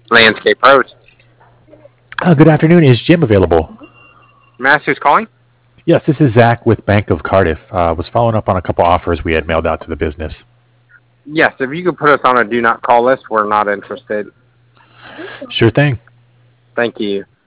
Landscape Pros. Good afternoon. Is Jim available? Master's calling? Yes, this is Zach with Bank of Cardiff. Was following up on a couple offers we had mailed out to the business. Yes, if you could put us on a do not call list, we're not interested. Sure thing. Thank you.